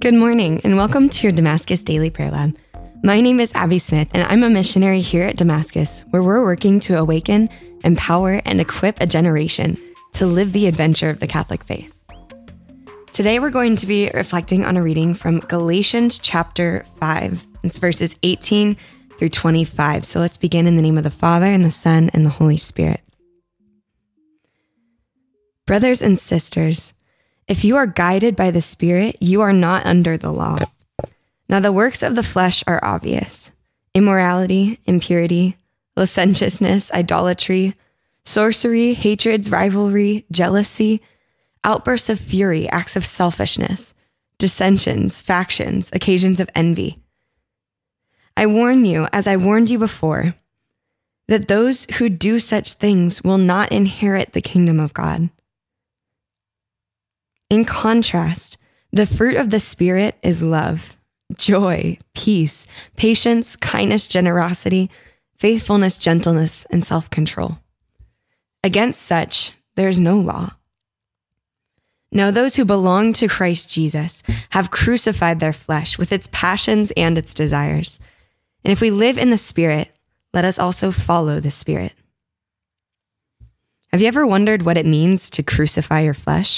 Good morning, and welcome to your Damascus Daily Prayer Lab. My name is Abby Smith, and I'm a missionary here at Damascus, where we're working to awaken, empower, and equip a generation to live the adventure of the Catholic faith. Today, we're going to be reflecting on a reading from Galatians chapter 5. It's verses 18 through 25. So let's begin in the name of the Father, and the Son, and the Holy Spirit. Brothers and sisters, if you are guided by the Spirit, you are not under the law. Now the works of the flesh are obvious: immorality, impurity, licentiousness, idolatry, sorcery, hatreds, rivalry, jealousy, outbursts of fury, acts of selfishness, dissensions, factions, occasions of envy. I warn you, as I warned you before, that those who do such things will not inherit the kingdom of God. In contrast, the fruit of the Spirit is love, joy, peace, patience, kindness, generosity, faithfulness, gentleness, and self-control. Against such, there is no law. Now, those who belong to Christ Jesus have crucified their flesh with its passions and its desires. And if we live in the Spirit, let us also follow the Spirit. Have you ever wondered what it means to crucify your flesh?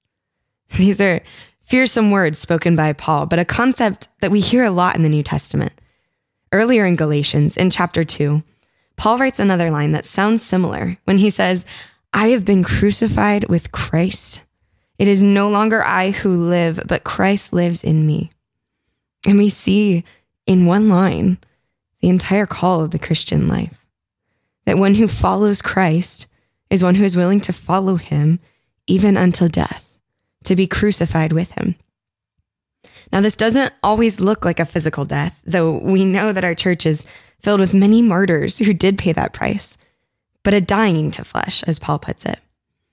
These are fearsome words spoken by Paul, but a concept that we hear a lot in the New Testament. Earlier in Galatians, in chapter 2, Paul writes another line that sounds similar when he says, I have been crucified with Christ. It is no longer I who live, but Christ lives in me. And we see in one line the entire call of the Christian life. That one who follows Christ is one who is willing to follow him even until death, to be crucified with him. Now, this doesn't always look like a physical death, though we know that our church is filled with many martyrs who did pay that price, but a dying to flesh, as Paul puts it.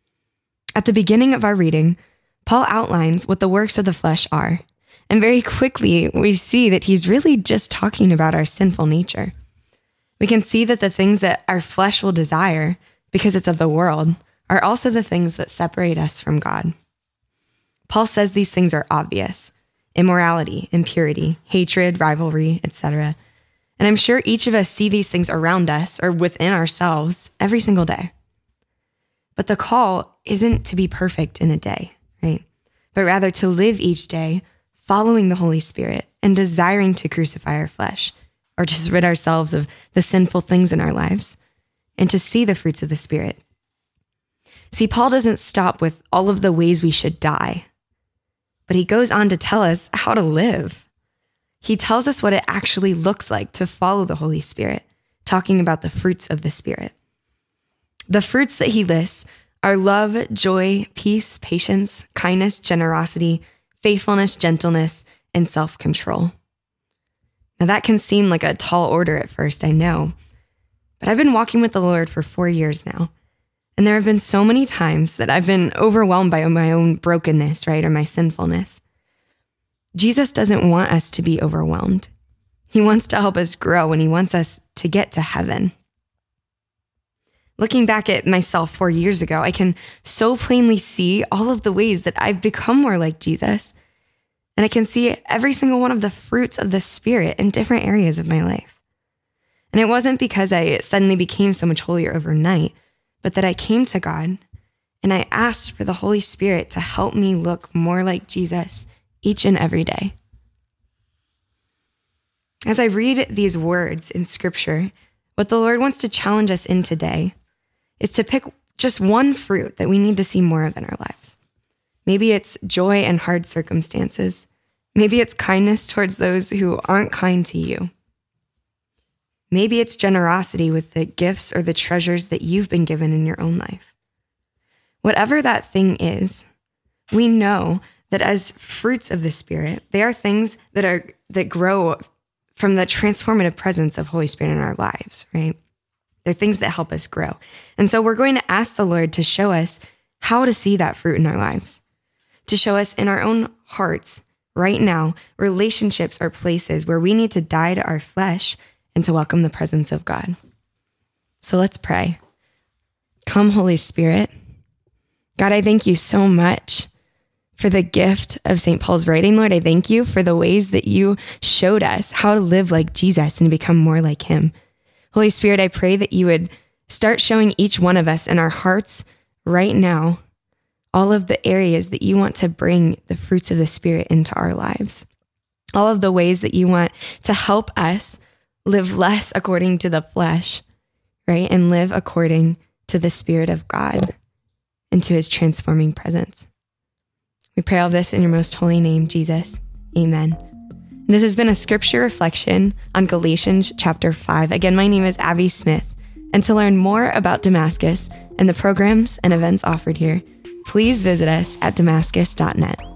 At the beginning of our reading, Paul outlines what the works of the flesh are, and very quickly we see that he's really just talking about our sinful nature. We can see that the things that our flesh will desire, because it's of the world, are also the things that separate us from God. Paul says these things are obvious: immorality, impurity, hatred, rivalry, etc. And I'm sure each of us see these things around us or within ourselves every single day. But the call isn't to be perfect in a day, right? But rather to live each day following the Holy Spirit and desiring to crucify our flesh, or just rid ourselves of the sinful things in our lives, and to see the fruits of the Spirit. See, Paul doesn't stop with all of the ways we should die, but he goes on to tell us how to live. He tells us what it actually looks like to follow the Holy Spirit, talking about the fruits of the Spirit. The fruits that he lists are love, joy, peace, patience, kindness, generosity, faithfulness, gentleness, and self-control. Now that can seem like a tall order at first, I know, but I've been walking with the Lord for 4 years now. And there have been so many times that I've been overwhelmed by my own brokenness, right, or my sinfulness. Jesus doesn't want us to be overwhelmed. He wants to help us grow, and he wants us to get to heaven. Looking back at myself 4 years ago, I can so plainly see all of the ways that I've become more like Jesus. And I can see every single one of the fruits of the Spirit in different areas of my life. And it wasn't because I suddenly became so much holier overnight, but that I came to God and I asked for the Holy Spirit to help me look more like Jesus each and every day. As I read these words in Scripture, what the Lord wants to challenge us in today is to pick just one fruit that we need to see more of in our lives. Maybe it's joy in hard circumstances. Maybe it's kindness towards those who aren't kind to you. Maybe it's generosity with the gifts or the treasures that you've been given in your own life. Whatever that thing is, we know that as fruits of the Spirit, they are things that grow from the transformative presence of Holy Spirit in our lives, right? They're things that help us grow. And so we're going to ask the Lord to show us how to see that fruit in our lives, to show us in our own hearts right now, relationships are places where we need to die to our flesh and to welcome the presence of God. So let's pray. Come, Holy Spirit. God, I thank you so much for the gift of St. Paul's writing. Lord, I thank you for the ways that you showed us how to live like Jesus and become more like him. Holy Spirit, I pray that you would start showing each one of us in our hearts right now all of the areas that you want to bring the fruits of the Spirit into our lives. All of the ways that you want to help us live less according to the flesh, right? And live according to the Spirit of God and to his transforming presence. We pray all this in your most holy name, Jesus. Amen. This has been a scripture reflection on Galatians chapter 5. Again, my name is Abby Smith. And to learn more about Damascus and the programs and events offered here, please visit us at damascus.net.